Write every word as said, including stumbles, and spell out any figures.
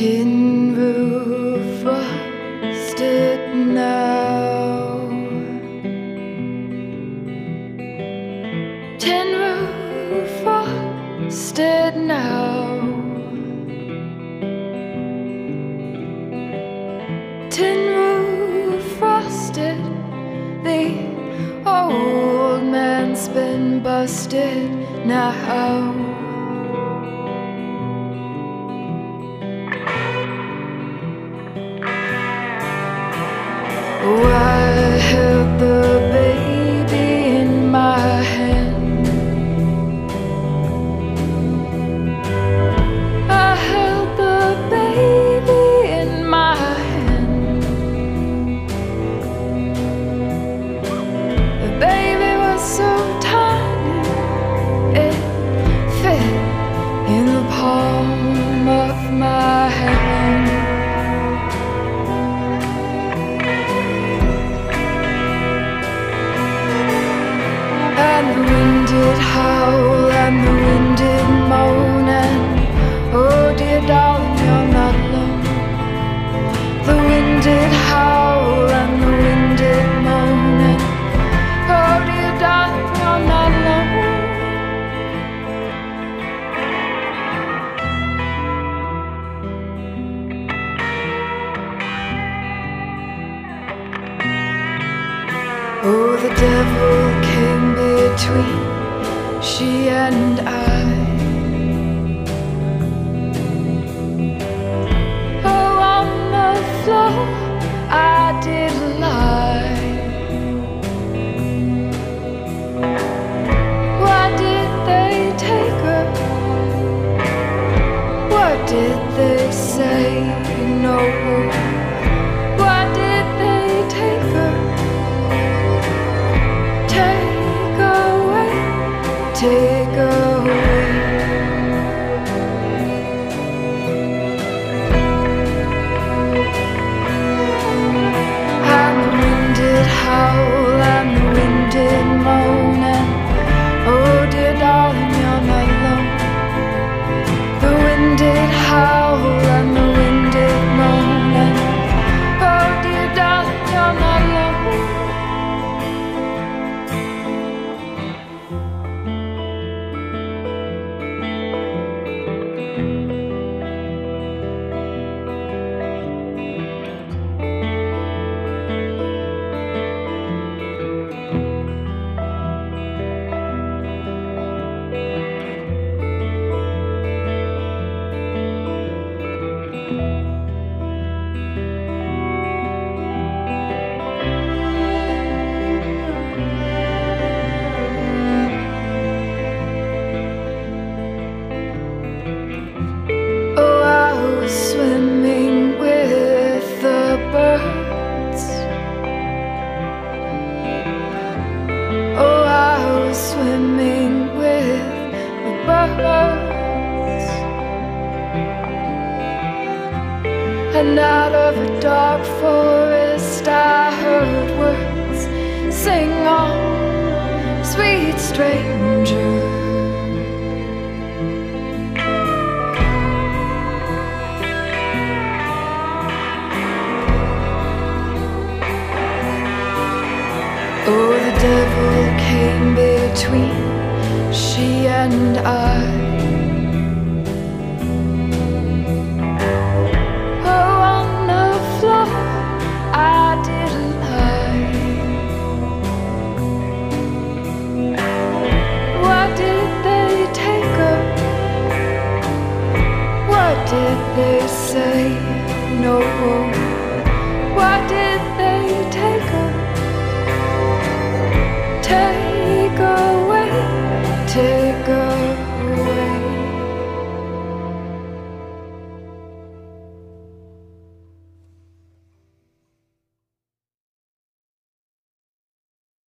Tin roof rusted now. Tin roof rusted now. Tin roof rusted. The old man's been busted now. Oh, I held the baby in my hand. I held the baby in my hand. The baby was so tiny, it fit in the palm of my hand. And the wind did howl, and the wind did moan, and oh dear darling, you're not alone. The wind did howl, and the wind did moan, and oh dear darling, you're not alone. Oh, the devil came between she and I. Oh, on the floor I did lie. Why did they take her? What did they say? No. Why did they take her? Take away, take away. And the wind did howl, and the wind did moan, and oh dear darling, you're not alone. The wind did howl, and the wind did moan, and oh dear darling, you're not alone. Swimming with the birds. Oh, I was swimming with the birds. And out of a dark forest I heard words sing on, sweet stranger. Oh, the devil came between she and I. Oh, on the floor I did lie. Why did they take her? What did they say? No.